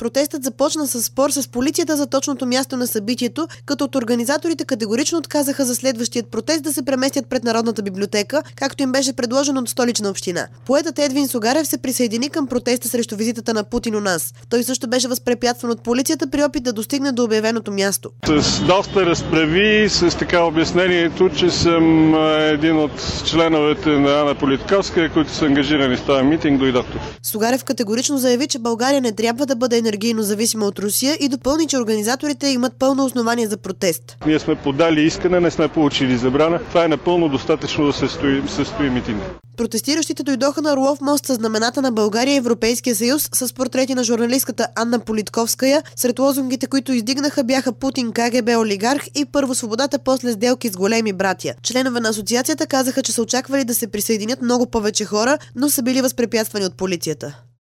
Протестът започна с спор с полицията за точното място на събитието, като от организаторите категорично отказаха за следващият протест да се преместят пред Народната библиотека, както им беше предложено от Столична община. Поетът Едвин Сугарев се присъедини към протеста срещу визитата на Путин у нас. Той също беше възпрепятстван от полицията при опит да достигне до обявеното място. С доста разправи, с така обяснението, че съм един от членовете на Ана Политковска, които са ангажирани с този митинг, дойдох тук. Сугарев категорично заяви, че България не трябва да бъде енергийно зависима от Русия и допълни, че организаторите имат пълно основание за протест. Ние сме подали искане, не сме получили забрана. Това е напълно достатъчно да се състои митинг. Протестиращите дойдоха на Орлов мост със знамената на България и Европейския съюз с портрети на журналистката Анна Политковская. Сред лозунгите, които издигнаха, бяха Путин, КГБ, олигарх и първо свободата, после сделки с големи братя. Членове на асоциацията казаха, че са очаквали да се присъединят много повече хора, но са били възпрепятствани от полицията.